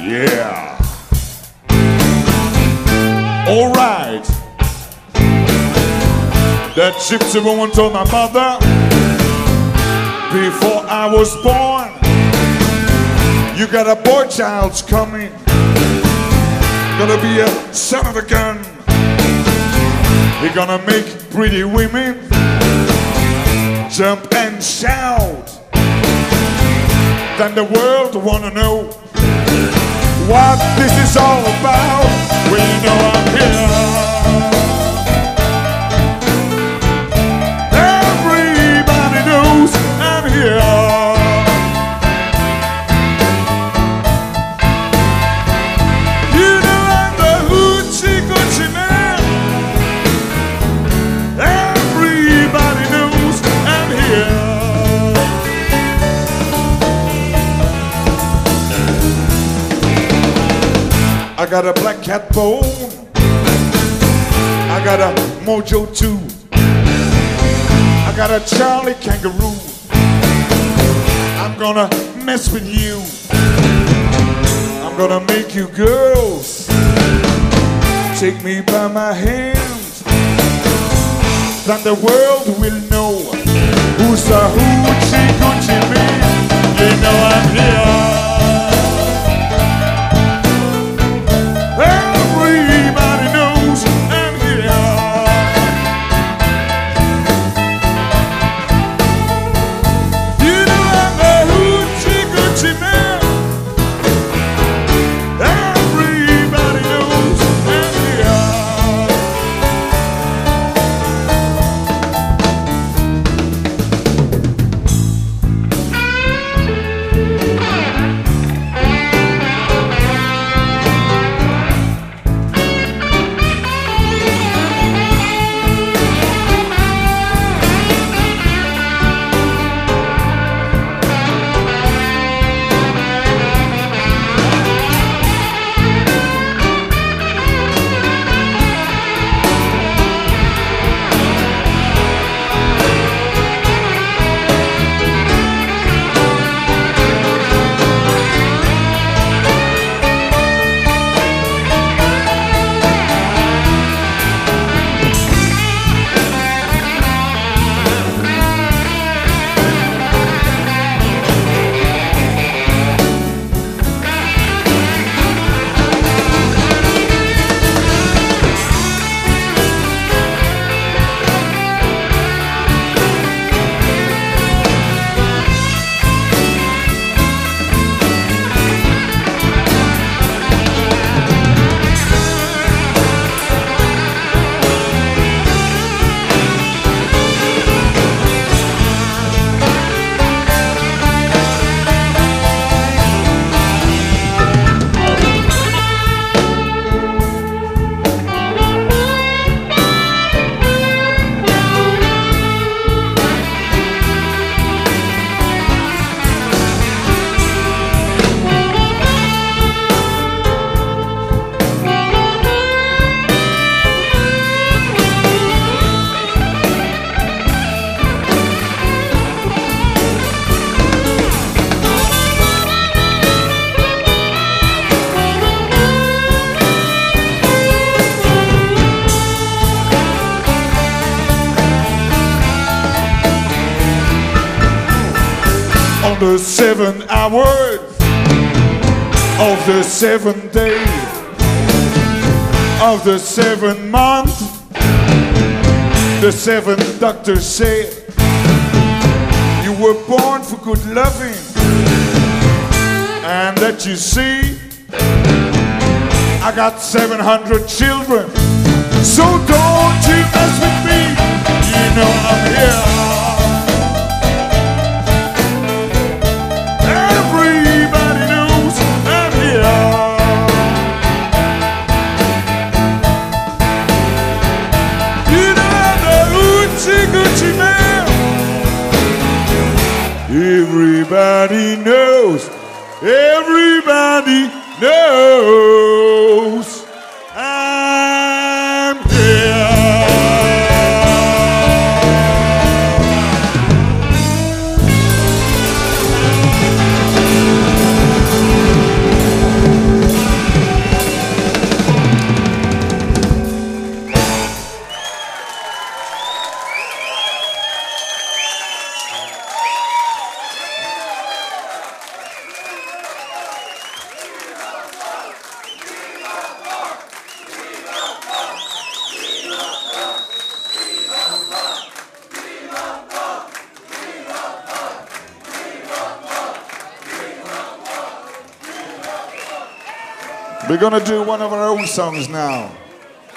Yeah. All right. That gypsy woman told my mother before I was born, you got a boy child's coming, gonna be a son of a gun. You're gonna make pretty women jump and shout. Then the world wanna know what this is all about. Well, you know I'm here. Everybody knows I'm here. You know I'm the hoochie coochie man. Everybody knows I'm here. I got a black cat bone. I got a mojo too. I got a Charlie kangaroo. I'm gonna mess with you. I'm gonna make you girls take me by my hand. Then the world will know who's the hoochie coochie man. You know I'm here. Everybody knows I'm here. You know I'm the hoochie coochie man. Everybody knows I'm here. On the 7 hours of the 7th day of the 7th month, the 7th doctor said, you were born for good loving, and that you see, I got 700 children, so don't you mess with me, you know I'm here. Everybody knows I'm here. You know I'm the hoochie coochie man. Everybody knows. Everybody knows I'm here. We're gonna do one of our own songs now.